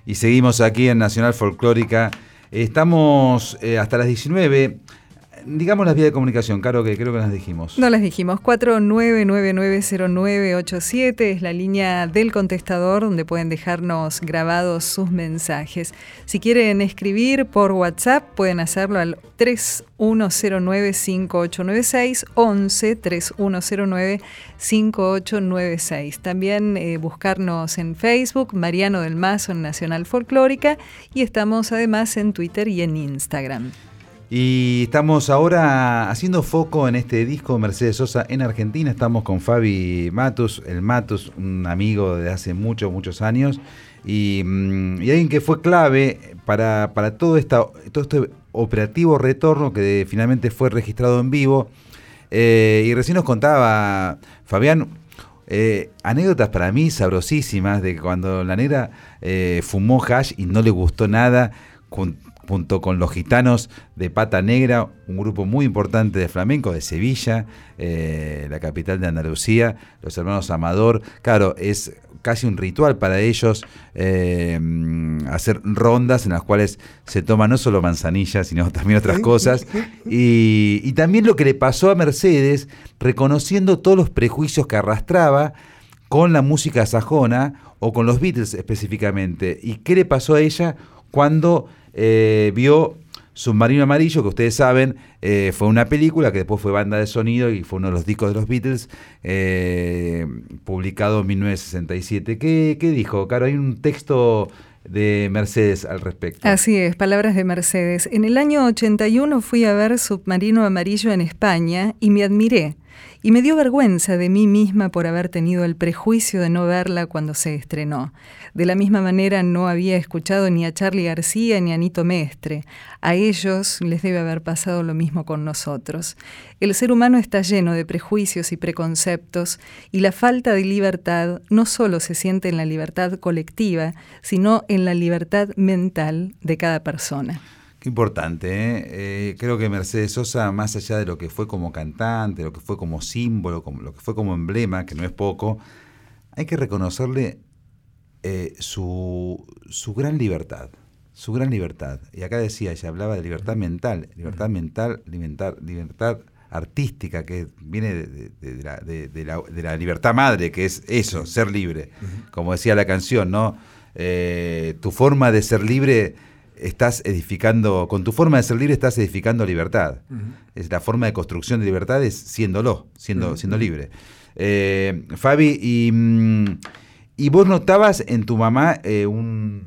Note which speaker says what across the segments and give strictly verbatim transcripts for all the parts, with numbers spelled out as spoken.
Speaker 1: Y seguimos aquí en Nacional Folclórica. Estamos eh, hasta las diecinueve. Digamos las vías de comunicación, Caro, que creo que las dijimos.
Speaker 2: No las dijimos. cuatro nueve nueve nueve cero nueve ocho siete es la línea del contestador donde pueden dejarnos grabados sus mensajes. Si quieren escribir por WhatsApp, pueden hacerlo al tres uno cero nueve cinco ocho nueve seis, once tres uno cero nueve cinco ocho nueve seis. También eh, buscarnos en Facebook, Mariano del Mazo en Nacional Folclórica, y estamos además en Twitter y en Instagram.
Speaker 1: Y estamos ahora haciendo foco en este disco de Mercedes Sosa en Argentina. Estamos con Fabi Matus, el Matus, un amigo de hace muchos, muchos años, y, y alguien que fue clave para, para todo, esta, todo este operativo retorno que finalmente fue registrado en vivo. Eh, y recién nos contaba Fabián eh, anécdotas para mí sabrosísimas de cuando la negra eh, fumó hash y no le gustó nada, con, junto con los Gitanos de Pata Negra, un grupo muy importante de flamenco de Sevilla, eh, la capital de Andalucía, los hermanos Amador. Claro, es casi un ritual para ellos eh, hacer rondas en las cuales se toma no solo manzanilla, sino también otras cosas. Y, y también lo que le pasó a Mercedes, reconociendo todos los prejuicios que arrastraba con la música sajona o con los Beatles específicamente. ¿Y qué le pasó a ella cuando Eh, vio Submarino Amarillo, que ustedes saben, eh, fue una película que después fue banda de sonido y fue uno de los discos de los Beatles, eh, publicado en mil novecientos sesenta y siete? ¿Qué, qué dijo, Caro? Hay un texto de Mercedes al respecto.
Speaker 2: Así es, palabras de Mercedes. En el año ochenta y uno fui a ver Submarino Amarillo en España y me admiré. Y me dio vergüenza de mí misma por haber tenido el prejuicio de no verla cuando se estrenó. De la misma manera no había escuchado ni a Charly García ni a Nito Mestre. A ellos les debe haber pasado lo mismo con nosotros. El ser humano está lleno de prejuicios y preconceptos, y la falta de libertad no solo se siente en la libertad colectiva, sino en la libertad mental de cada persona.
Speaker 1: Qué importante, ¿eh? Eh, creo que Mercedes Sosa, más allá de lo que fue como cantante, lo que fue como símbolo, como, lo que fue como emblema, que no es poco, hay que reconocerle eh, su, su gran libertad, su gran libertad. Y acá decía, ella hablaba de libertad mental, libertad mental, libertad, libertad artística, que viene de, de, de, la, de, de, la, de la libertad madre, que es eso, ser libre. Como decía la canción, ¿no? Eh, tu forma de ser libre... estás edificando, con tu forma de ser libre estás edificando libertad. Uh-huh. Es la forma de construcción de libertad es siéndolo, siendo, uh-huh. siendo libre. Eh, Fabi, y, y vos notabas en tu mamá eh, un,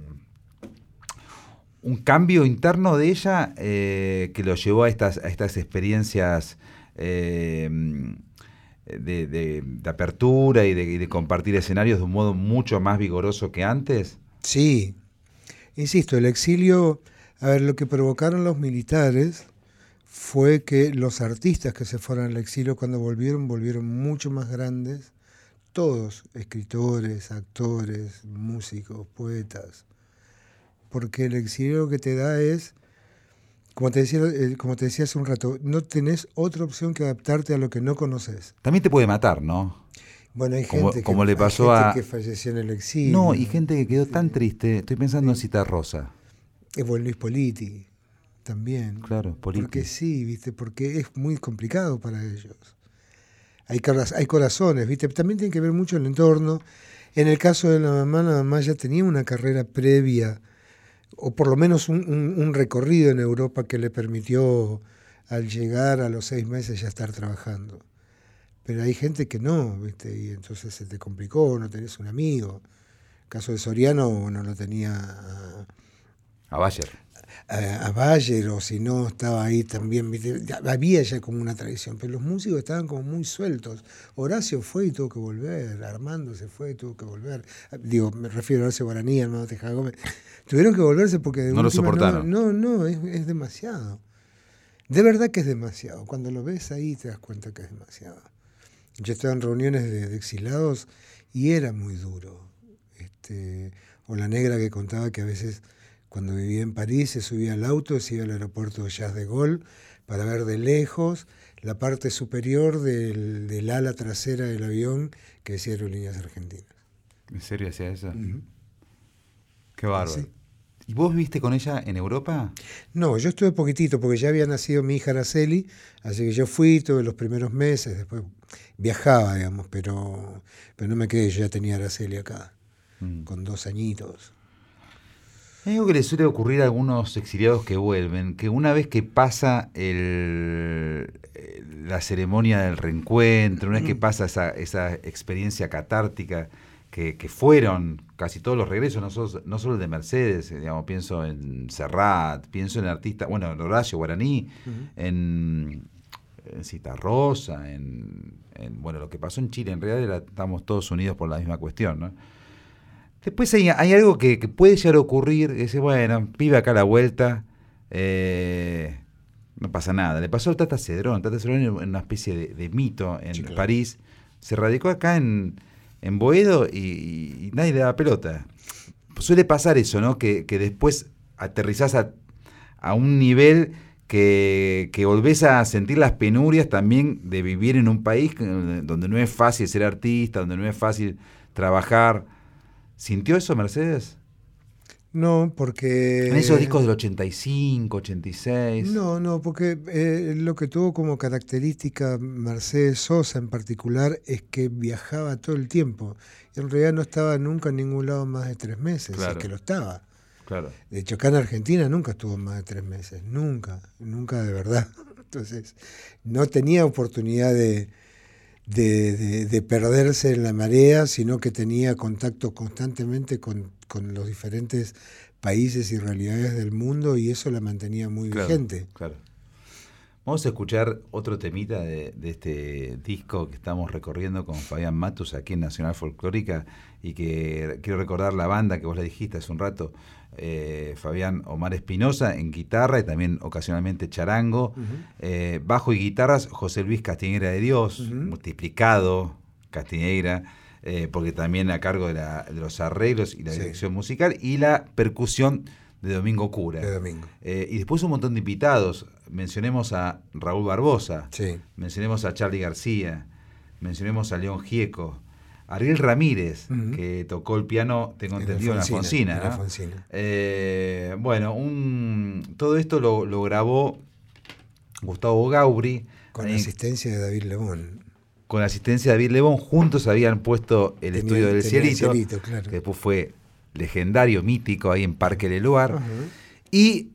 Speaker 1: un cambio interno de ella eh, que lo llevó a estas, a estas experiencias eh, de, de, de apertura y de, y de compartir escenarios de un modo mucho más vigoroso que antes.
Speaker 3: Sí. Insisto, el exilio, a ver, lo que provocaron los militares fue que los artistas que se fueron al exilio cuando volvieron, volvieron mucho más grandes, todos, escritores, actores, músicos, poetas, porque el exilio lo que te da es, como te decía, como te decía hace un rato, no tenés otra opción que adaptarte a lo que no conoces.
Speaker 1: También te puede matar, ¿no?
Speaker 3: Bueno, hay
Speaker 1: como,
Speaker 3: gente, que,
Speaker 1: como le pasó
Speaker 3: hay gente
Speaker 1: a...
Speaker 3: que falleció en el exilio.
Speaker 1: No, y gente que quedó tan triste. Estoy pensando sí. en Cita Rosa.
Speaker 3: Es bueno, Luis Politi también.
Speaker 1: Claro, Politi.
Speaker 3: Porque sí, ¿viste? Porque es muy complicado para ellos. Hay, hay corazones, ¿viste? También tiene que ver mucho el entorno. En el caso de la mamá, la mamá ya tenía una carrera previa, o por lo menos un, un, un recorrido en Europa que le permitió, al llegar a los seis meses, ya estar trabajando. Pero hay gente que no, ¿viste? Y entonces se te complicó, no tenés un amigo. El caso de Soriano no lo tenía a,
Speaker 1: a Bayer.
Speaker 3: A, a Bayer, o si no, estaba ahí también, ¿viste? Había ya como una tradición, pero los músicos estaban como muy sueltos. Horacio fue y tuvo que volver, Armando se fue y tuvo que volver. Digo, me refiero a Horacio Guaraní, Armando Tejada Gómez. Tuvieron que volverse porque de
Speaker 1: no lo soportaron.
Speaker 3: No, no, no es, es demasiado. De verdad que es demasiado. Cuando lo ves ahí te das cuenta que es demasiado. Yo estaba en reuniones de, de exilados y era muy duro. Este, o la negra que contaba que a veces cuando vivía en París se subía al auto, se iba al aeropuerto de Charles de Gaulle para ver de lejos la parte superior del, del ala trasera del avión que decía Aerolíneas Argentinas.
Speaker 1: ¿En serio hacía eso?
Speaker 3: Uh-huh.
Speaker 1: Qué bárbaro.
Speaker 3: Sí.
Speaker 1: ¿Y vos viviste con ella en Europa?
Speaker 3: No, yo estuve poquitito porque ya había nacido mi hija Araceli, así que yo fui, tuve los primeros meses, después viajaba, digamos, pero, pero no me quedé, yo ya tenía a Araceli acá, mm. con dos añitos.
Speaker 1: Hay algo que le suele ocurrir a algunos exiliados que vuelven, que una vez que pasa el, la ceremonia del reencuentro, una vez que pasa esa, esa experiencia catártica, que, que fueron casi todos los regresos, no solo, no solo el de Mercedes, digamos, pienso en Serrat, pienso en artistas, bueno, en Horacio Guaraní, uh-huh. en, en Citarrosa, en, en, bueno, lo que pasó en Chile, en realidad era, estamos todos unidos por la misma cuestión, ¿no? Después hay, hay algo que, que puede llegar a ocurrir, que dice, bueno, vive acá a la vuelta, eh, no pasa nada. Le pasó al Tata Cedrón, Tata Cedrón en una especie de, de mito en sí, claro. París, se radicó acá en, en Boedo y, y, y nadie le daba pelota. Suele pasar eso, ¿no? Que, que después aterrizás a, a un nivel que, que volvés a sentir las penurias también de vivir en un país donde no es fácil ser artista, donde no es fácil trabajar. ¿Sintió eso Mercedes?
Speaker 3: No, porque...
Speaker 1: En esos discos del ochenta y cinco, ochenta y seis...
Speaker 3: No, no, porque eh, lo que tuvo como característica Mercedes Sosa en particular es que viajaba todo el tiempo. Y en realidad no estaba nunca en ningún lado más de tres meses, claro. Es que lo estaba.
Speaker 1: Claro.
Speaker 3: De hecho, acá en Argentina nunca estuvo más de tres meses, nunca, nunca de verdad. Entonces, no tenía oportunidad de... De, de, de perderse en la marea, sino que tenía contacto constantemente con, con los diferentes países y realidades del mundo y eso la mantenía muy
Speaker 1: claro,
Speaker 3: vigente.
Speaker 1: Claro. Vamos a escuchar otro temita de, de este disco que estamos recorriendo con Fabián Matus aquí en Nacional Folclórica y que quiero recordar la banda que vos le dijiste hace un rato, eh, Fabián Omar Espinosa en guitarra y también ocasionalmente charango, uh-huh. eh, bajo y guitarras José Luis Castiñeira de Dios, uh-huh. multiplicado Castiñeira, eh, porque también a cargo de, la, de los arreglos y la sí. dirección musical y la percusión de Domingo Cura.
Speaker 3: De Domingo.
Speaker 1: Eh, y después un montón de invitados. Mencionemos a Raúl Barbosa,
Speaker 3: sí.
Speaker 1: mencionemos a Charly García, mencionemos a León Gieco, Ariel Ramírez, uh-huh. que tocó el piano, tengo entendido, en la Fonsina.
Speaker 3: En la Fonsina.
Speaker 1: Eh, bueno, un, todo esto lo, lo grabó Gustavo Gaubri.
Speaker 3: Con la asistencia de David Lebón.
Speaker 1: Con la asistencia de David Lebón, juntos habían puesto el tenía, estudio del Cielito,
Speaker 3: el Cielito claro.
Speaker 1: que después fue legendario, mítico, ahí en Parque Leluar. Uh-huh. Y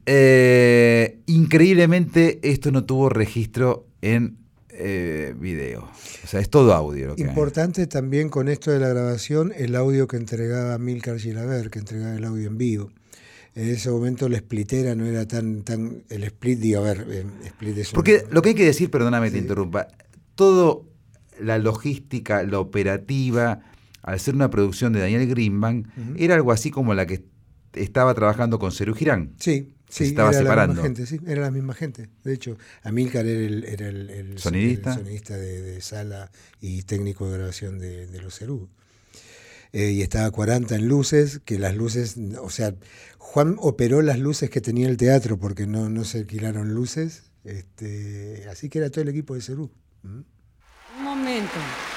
Speaker 1: eh, increíblemente esto no tuvo registro en eh, video. O sea, es todo audio. Lo que
Speaker 3: Importante hay. También con esto de la grabación, el audio que entregaba Milcar Gilaber, que entregaba el audio en vivo. En ese momento la splittera no era tan... tan el split, digo, a ver, eh, split es
Speaker 1: Porque
Speaker 3: un...
Speaker 1: lo que hay que decir, perdóname
Speaker 3: sí.
Speaker 1: te interrumpa, todo la logística, la operativa, al ser una producción de Daniel Greenbank, uh-huh. era algo así como la que estaba trabajando con Cerú Girán.
Speaker 3: Sí, sí,
Speaker 1: estaba
Speaker 3: era
Speaker 1: separando.
Speaker 3: La misma gente, sí, era la misma gente. De hecho, Amílcar era el, era el, el
Speaker 1: sonidista,
Speaker 3: el sonidista de, de sala y técnico de grabación de, de los Cerú. Eh, y estaba cuarenta en luces, que las luces, o sea, Juan operó las luces que tenía el teatro porque no, no se alquilaron luces, este, así que era todo el equipo de Cerú. ¿Mm?
Speaker 4: Un momento.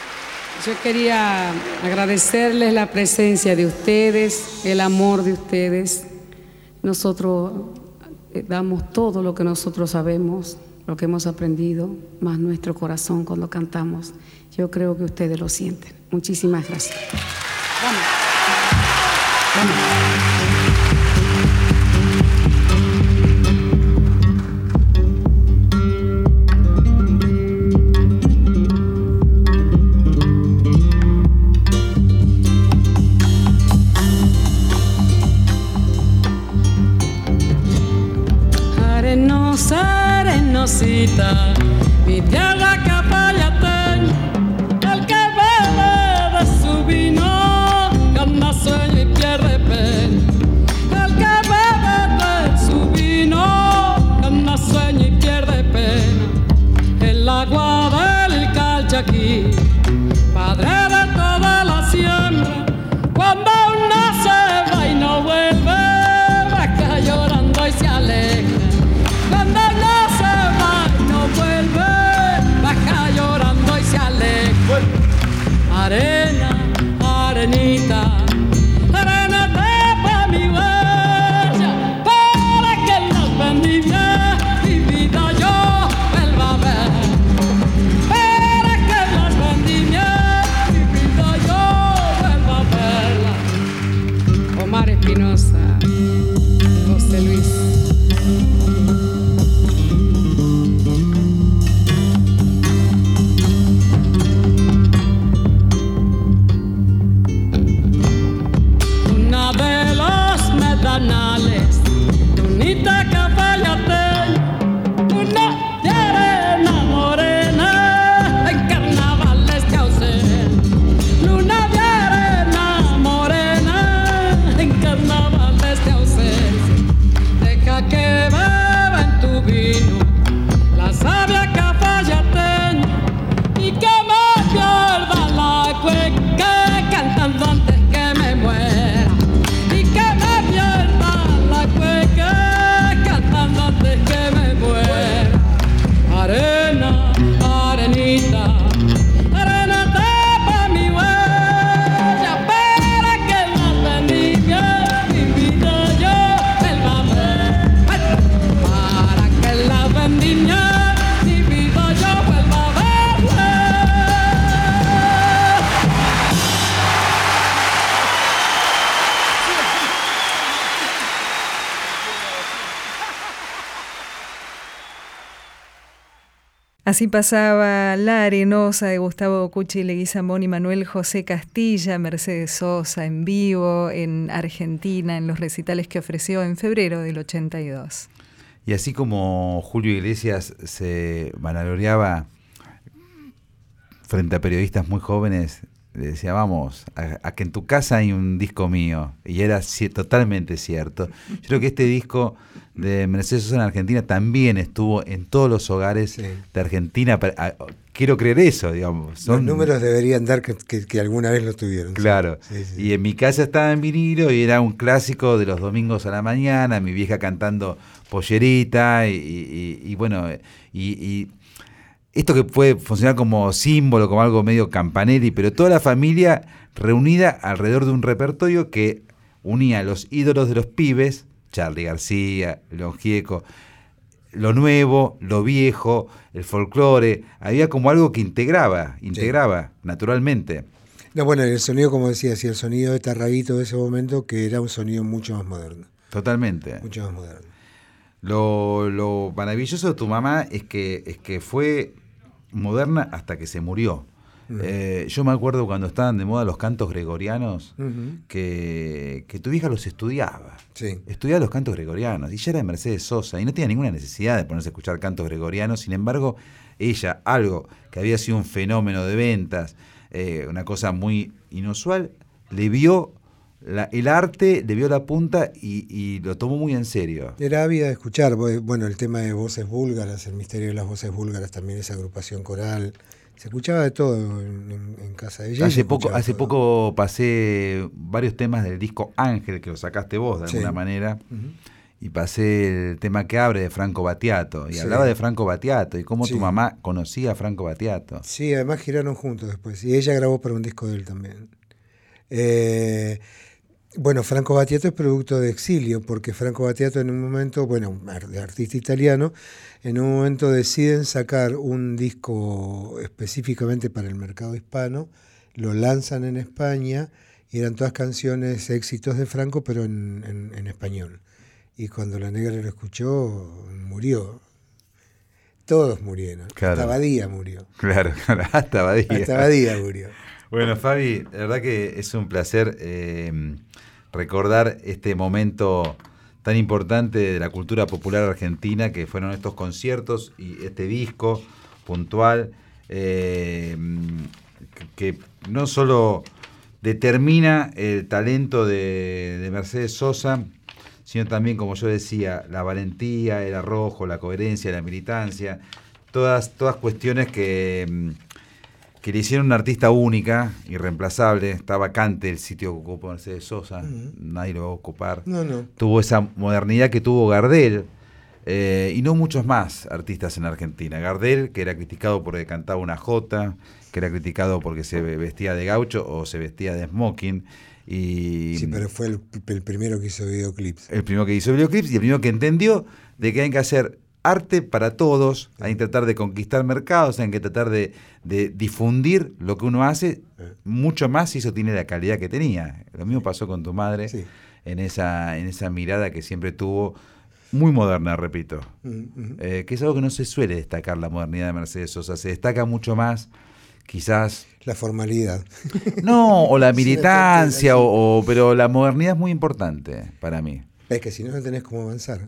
Speaker 4: Yo quería agradecerles la presencia de ustedes, el amor de ustedes. Nosotros damos todo lo que nosotros sabemos, lo que hemos aprendido, más nuestro corazón cuando cantamos. Yo creo que ustedes lo sienten. Muchísimas gracias. Vamos. Vamos.
Speaker 5: Arenosita, mi tierra capayateña, el que bebe de su vino gana sueño y pierde pena. El que bebe de su vino gana sueño y pierde pena. El agua del Calchaquí, padre de toda la siembra, cuando uno se va y no vuelve, va acá llorando y se alegra. Cuando no se va y no vuelve, baja llorando y se aleja. Arena, arenita, arena pa' mi huevo.
Speaker 2: Así pasaba La Arenosa de Gustavo Cuchi Leguizamón y Manuel José Castilla, Mercedes Sosa en vivo en Argentina, en los recitales que ofreció en febrero del ochenta y dos.
Speaker 1: Y así como Julio Iglesias se vanagloriaba frente a periodistas muy jóvenes, le decía, vamos, a, a que en tu casa hay un disco mío. Y era c- totalmente cierto. Yo creo que este disco de Mercedes Sosa en Argentina también estuvo en todos los hogares
Speaker 3: Sí.
Speaker 1: de Argentina. A, quiero creer eso, digamos. Son,
Speaker 3: Los números deberían dar que, que, que alguna vez lo tuvieron.
Speaker 1: Claro.
Speaker 3: Sí, sí.
Speaker 1: Y en mi casa estaba en vinilo y era un clásico de los domingos a la mañana, mi vieja cantando Pollerita y, y, y, y bueno, y... y esto que puede funcionar como símbolo, como algo medio campanelli, pero toda la familia reunida alrededor de un repertorio que unía a los ídolos de los pibes, Charly García, León Gieco, lo nuevo, lo viejo, el folclore, había como algo que integraba, integraba sí. naturalmente.
Speaker 3: No, bueno, el sonido, como decía, sí, el sonido de Tarraguito de ese momento, que era un sonido mucho más moderno.
Speaker 1: Totalmente.
Speaker 3: Mucho más moderno.
Speaker 1: Lo, lo maravilloso de tu mamá es que, es que fue moderna hasta que se murió. Uh-huh. Eh, yo me acuerdo cuando estaban de moda los cantos gregorianos, uh-huh. que, que tu vieja los estudiaba.
Speaker 3: Sí.
Speaker 1: Estudiaba los cantos gregorianos. Y ya era Mercedes Sosa. Y no tenía ninguna necesidad de ponerse a escuchar cantos gregorianos. Sin embargo, ella, algo que había sido un fenómeno de ventas, eh, una cosa muy inusual, le vio la, el arte, le vio la punta y, y lo tomó muy en serio.
Speaker 3: Era ávida de escuchar. Bueno, el tema de voces búlgaras, el misterio de las voces búlgaras, también esa agrupación coral. Se escuchaba de todo en, en, en casa de ella.
Speaker 1: Hace poco, hace poco pasé varios temas del disco Ángel, que lo sacaste vos de alguna sí. manera, uh-huh. y pasé el tema que abre de Franco Battiato, y sí. hablaba de Franco Battiato, y cómo sí. tu mamá conocía a Franco Battiato.
Speaker 3: Sí, además giraron juntos después, y ella grabó para un disco de él también. Eh, bueno, Franco Battiato es producto de exilio, porque Franco Battiato en un momento, bueno, artista italiano, en un momento deciden sacar un disco específicamente para el mercado hispano, lo lanzan en España y eran todas canciones, éxitos de Franco, pero en, en, en español. Y cuando la negra lo escuchó, murió. Todos murieron.
Speaker 1: Claro.
Speaker 3: Hasta Badía murió.
Speaker 1: Claro, claro, hasta Badía.
Speaker 3: Hasta Badía murió.
Speaker 1: Bueno, Fabi, la verdad que es un placer eh, recordar este momento tan importante de la cultura popular argentina, que fueron estos conciertos y este disco puntual, eh, que, que no solo determina el talento de, de Mercedes Sosa, sino también, como yo decía, la valentía, el arrojo, la coherencia, la militancia, todas, todas cuestiones que... que le hicieron una artista única, irreemplazable. Está vacante el sitio que ocupó Mercedes Sosa, uh-huh. nadie lo va a ocupar.
Speaker 3: No, no.
Speaker 1: Tuvo esa modernidad que tuvo Gardel, eh, y no muchos más artistas en Argentina. Gardel, que era criticado porque cantaba una jota, que era criticado porque se vestía de gaucho o se vestía de smoking. Y
Speaker 3: sí, pero fue el, el primero que hizo videoclips.
Speaker 1: El primero que hizo videoclips y el primero que entendió de que hay que hacer arte para todos, hay que tratar de conquistar mercados, hay que tratar de, de difundir lo que uno hace, mucho más si eso tiene la calidad que tenía. Lo mismo pasó con tu madre, sí. en esa en esa mirada que siempre tuvo, muy moderna, repito, uh-huh. eh, que es algo que no se suele destacar la modernidad de Mercedes Sosa, se destaca mucho más quizás...
Speaker 3: La formalidad.
Speaker 1: No, o la militancia, o, o, pero la modernidad es muy importante para mí.
Speaker 3: Es que si no, no tenés cómo avanzar.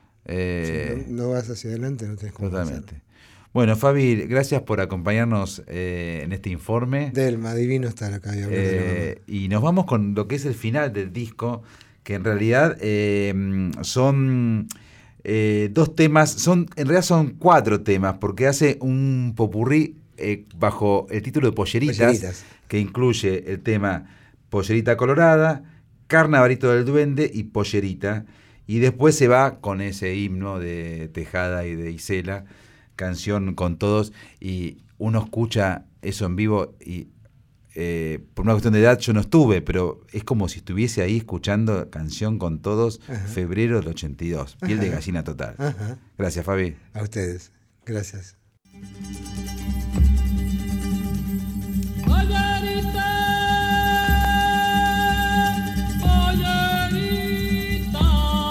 Speaker 1: Eh,
Speaker 3: si no, no vas hacia adelante, no tenés cómo
Speaker 1: totalmente.
Speaker 3: avanzar.
Speaker 1: Bueno, Fabi, gracias por acompañarnos eh, en este informe.
Speaker 3: Delma, divino estar acá. Y,
Speaker 1: eh, y nos vamos con lo que es el final del disco, que en realidad eh, son eh, dos temas, son en realidad son cuatro temas, porque hace un popurrí eh, bajo el título de Polleritas, Polleritas, que incluye el tema Pollerita Colorada, Carnavalito del Duende y Pollerita. Y después se va con ese himno de Tejada y de Isela, canción con todos, y uno escucha eso en vivo y eh, por una cuestión de edad yo no estuve, pero es como si estuviese ahí escuchando Canción con Todos, Ajá. febrero del ochenta y dos, piel Ajá. de gallina total. Ajá. Gracias, Fabi.
Speaker 3: A ustedes, gracias.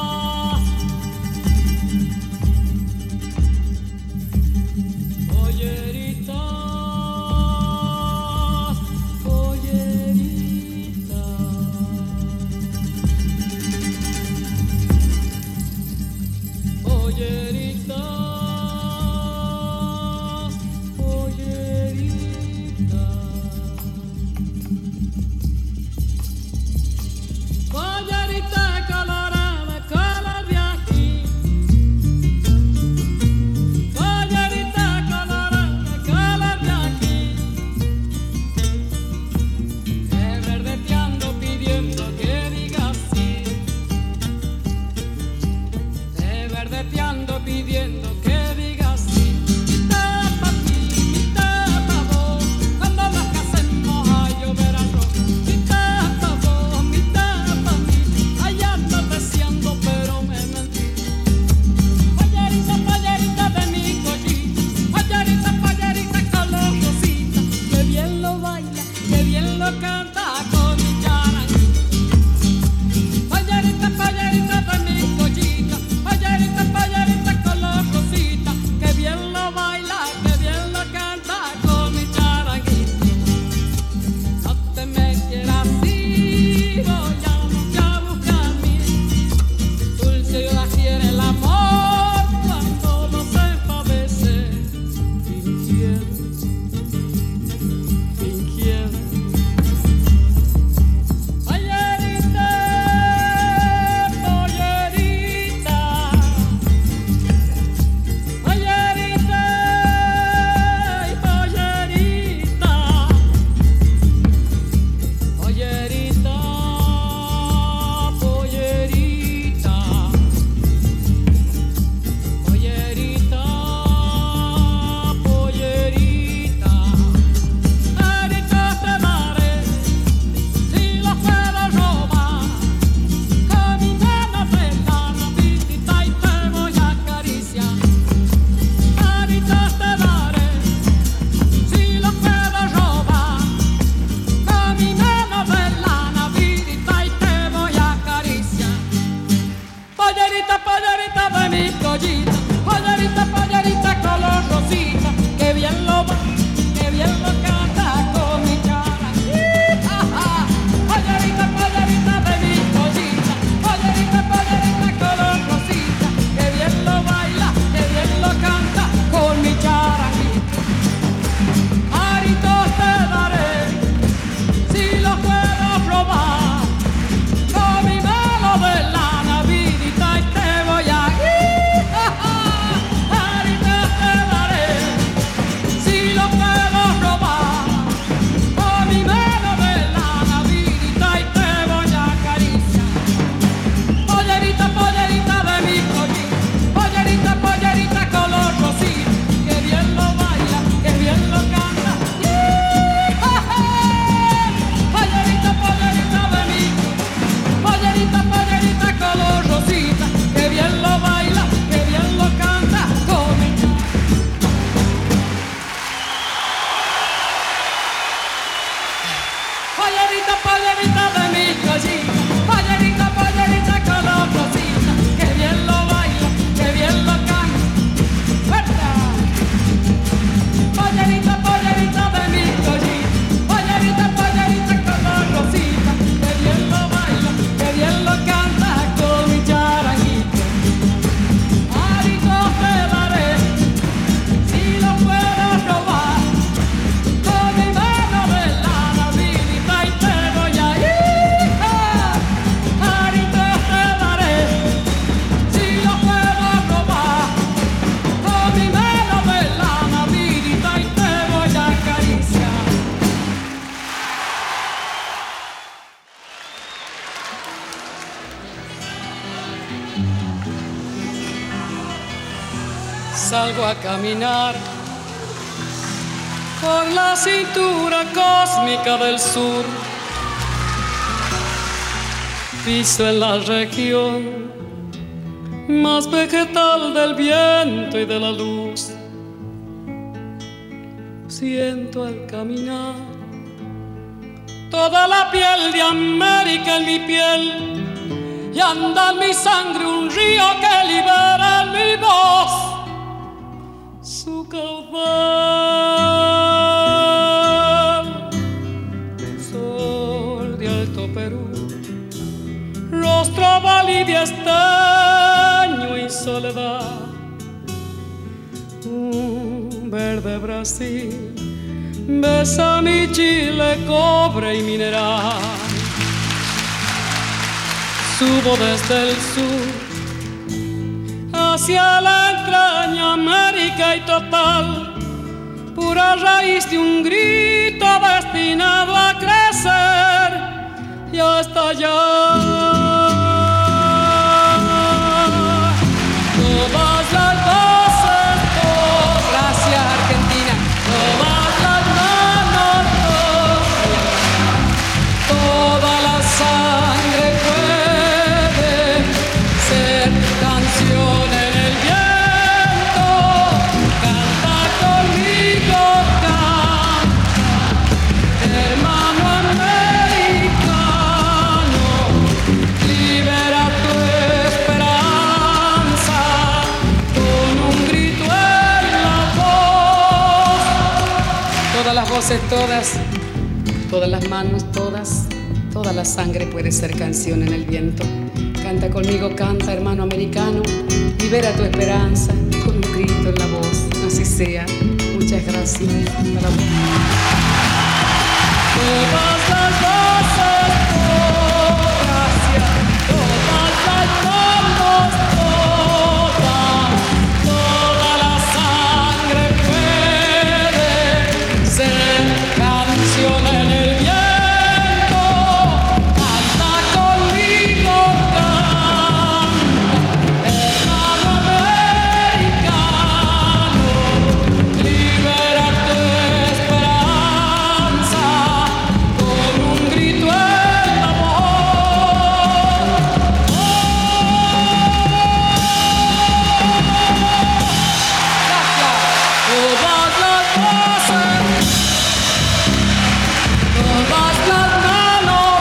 Speaker 5: Oye, Salgo a caminar por la cintura cósmica del sur. Piso en la región más vegetal del viento y de la luz. Siento al caminar toda la piel de América en mi piel y anda en mi sangre un río que libera en mi voz su caudal. Sol de Alto Perú, rostro válido, estaño y soledad. Un verde Brasil besa mi Chile, cobre y mineral. Subo desde el sur hacia la entraña América y total, pura raíz de un grito destinado a crecer y hasta allá. Todas las voces, oh, gracias Argentina, todas las manos, oh, toda la sangre puede ser canción en el viento. Canta conmigo, canta,
Speaker 4: voces todas, todas las manos, todas, toda la sangre puede ser canción en el viento. Canta conmigo, canta, hermano americano, libera tu esperanza con un grito en la voz, así sea. Muchas gracias para vos. Todas las voces, oh, gracias, todas las manos, todas, toda la sangre puede ser canción en el viento. Canta conmigo, canta, hermano americano, libera tu esperanza con un grito en la voz. Todas las voces, todas las manos,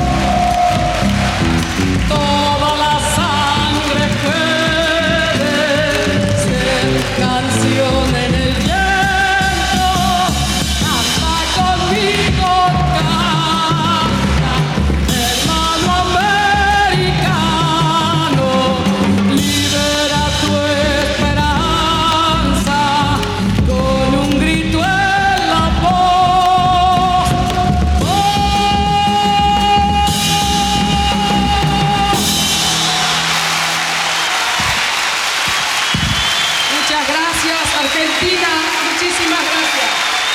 Speaker 4: toda la sangre puede ser canción en el viento. Canta conmigo, canta, hermano americano, libera tu esperanza con un grito en la voz. Muchas gracias, Argentina. Muchísimas gracias.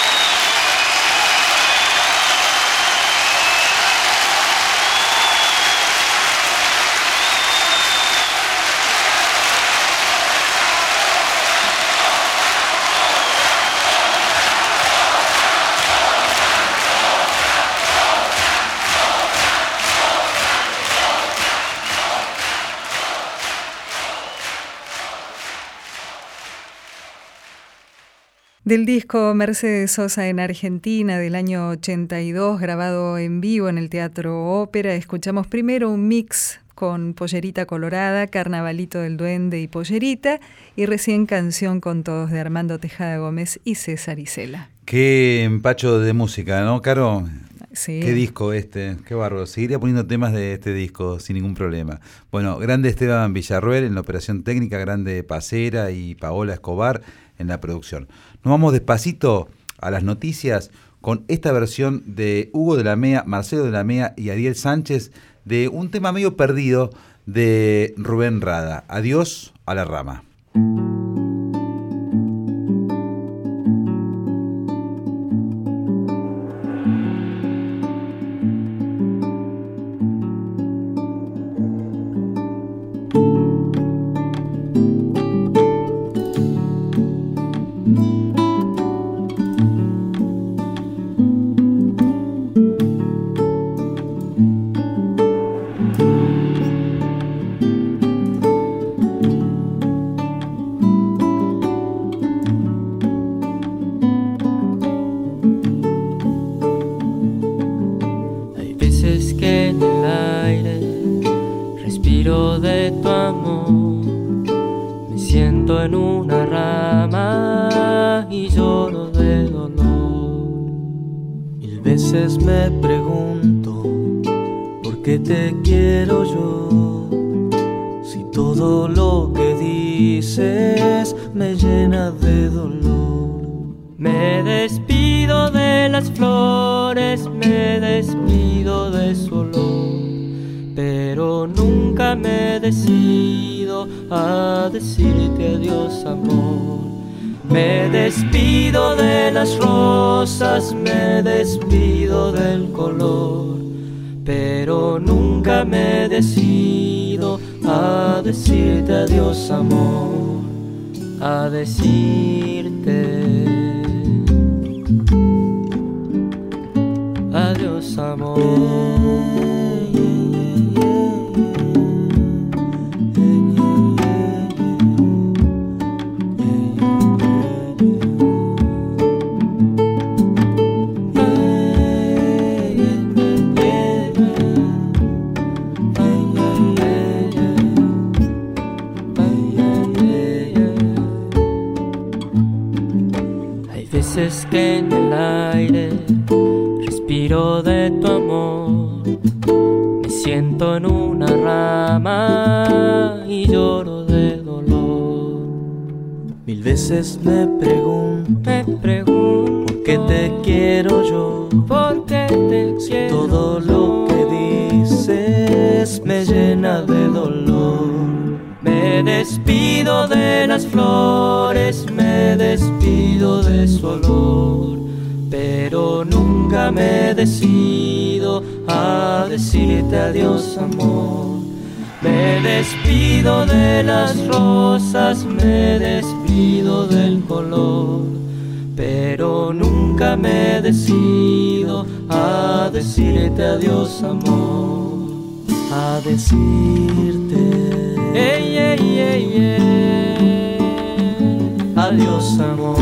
Speaker 2: Del disco Mercedes Sosa en Argentina del año ochenta y dos, grabado en vivo en el Teatro Ópera, escuchamos primero un mix con Pollerita Colorada, Carnavalito del Duende y Pollerita, y recién Canción con Todos de Armando Tejada Gómez y César Isela.
Speaker 1: Qué empacho de música, ¿no, Caro?
Speaker 2: Sí.
Speaker 1: Qué disco este, qué bárbaro. Seguiría poniendo temas de este disco sin ningún problema. Bueno, grande Esteban Villarroel en la operación técnica, grande Pacera y Paola Escobar en la producción. Nos vamos despacito a las noticias con esta versión de Hugo de la Mea, Marcelo de la Mea y Ariel Sánchez de un tema medio perdido de Rubén Rada. Adiós a la rama.
Speaker 6: Me despido del color, pero nunca me decido a decirte adiós, amor, a decirte adiós, amor. es que en el aire respiro de tu amor. Me siento en una rama y lloro de dolor. Mil veces me pregunto, me pregunto ¿por qué te quiero yo? ¿Por qué te si quiero todo lo que dices me llena de dolor? Me despido de las flores, me despido de su olor, pero nunca me decido a decirte adiós, amor. Me despido de las rosas, me despido del color, pero nunca me decido a decirte adiós, amor. A decirte Ey, ey, ey, ey. Adiós, amor.